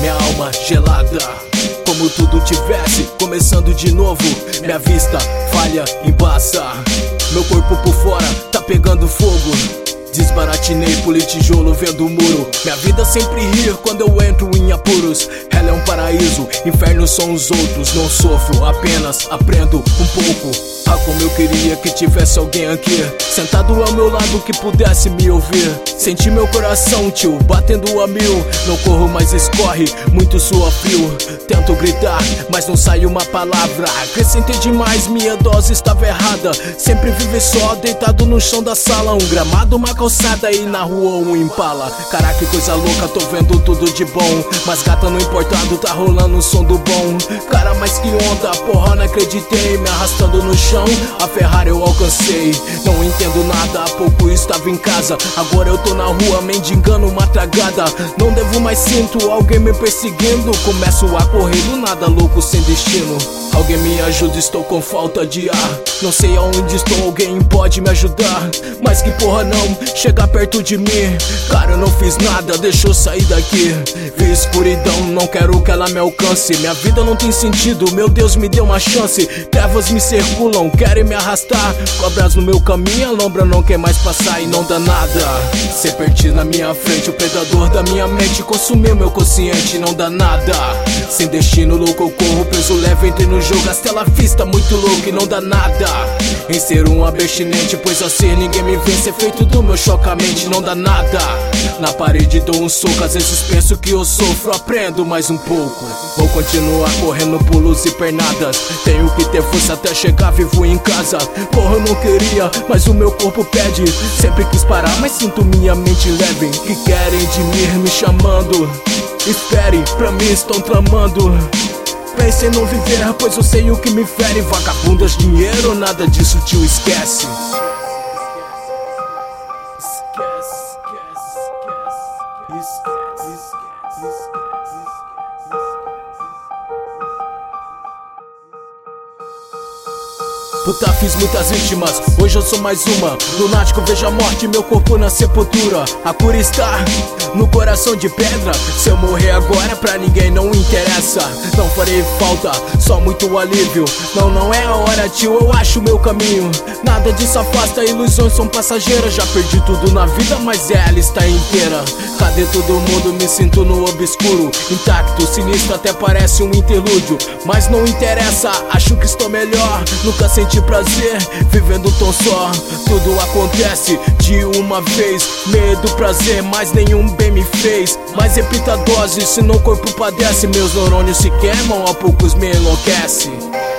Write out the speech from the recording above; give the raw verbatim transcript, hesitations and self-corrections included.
minha alma gelada, como tudo tivesse começando de novo. Minha vista falha, embaça, meu corpo por fora tá pegando fogo. Desbaratinei, puli tijolo vendo o muro. Minha vida sempre rir quando eu entro em apuros. Ela é um paraíso, inferno são os outros. Não sofro, apenas aprendo um pouco. Ah, como eu queria que tivesse alguém aqui sentado ao meu lado que pudesse me ouvir. Senti meu coração, tio, batendo a mil. Não corro, mas escorre muito suor frio. Tento gritar, mas não sai uma palavra. Acrescentei demais, minha dose estava errada. Sempre vivi só, deitado no chão da sala. Um gramado, uma calçada e na rua um impala. Caraca, que coisa louca, tô vendo tudo de bom. Mas gata no importado, tá rolando o som do bom. Cara, mas que onda, porra, não acreditei. Me arrastando no chão, a Ferrari eu alcancei. Não entendo nada, há pouco estava em casa. Agora eu tô na rua mendigando uma tragada. Não devo mais, sinto alguém me perseguindo. Começo a correr do nada, louco sem destino. Alguém me ajuda, estou com falta de ar. Não sei aonde estou, alguém pode me ajudar. Mas que porra não, chega perto de mim. Cara, eu não fiz nada, deixa eu sair daqui. Vi escuridão, não quero que ela me alcance. Minha vida não tem sentido, meu Deus me deu uma chance. Trevas me circulam, querem me arrastar. Cobras no meu caminho, a lombra não quer mais passar e não dá nada. Se perdi na minha frente, o predador da minha mente consumiu meu consciente, não dá nada. Sem destino, louco eu corro, preso leve, entrei no jogo, a tela vista muito louco e não dá nada. Em ser um abstinente, pois assim ninguém me vence. Efeito do meu chocamente, não dá nada. Na parede dou um soco, às vezes penso que eu sofro, aprendo mais um pouco. Vou continuar correndo pulos e pernadas. Tenho que ter força até chegar vivo em casa. Porra, eu não queria, mas o meu corpo pede. Sempre quis parar, mas sinto minha mente leve. Que querem de mim me chamando. Espere, pra mim estão tramando. Pense em não viver, pois eu sei o que me fere. Vagabundas, dinheiro, nada disso, tio, esquece. Puta, fiz muitas vítimas, hoje eu sou mais uma. Lunático, vejo a morte, meu corpo na sepultura. A cura está no coração de pedra. Se eu morrer agora, pra ninguém não interessa. Não farei falta, só muito alívio. Não, não é a hora, tio, eu acho meu caminho. Nada disso afasta, ilusões são passageiras. Já perdi tudo na vida, mas ela está inteira. Cadê todo mundo? Me sinto no obscuro, intacto, sinistro, até parece um interlúdio. Mas não interessa, acho que estou melhor. Nunca senti prazer, vivendo tão só. Tudo acontece de uma vez. Medo, prazer, mas nenhum bem me fez. Mas repita a dose, senão o corpo padece. Meus neurônios se queimam, a poucos me enlouquece.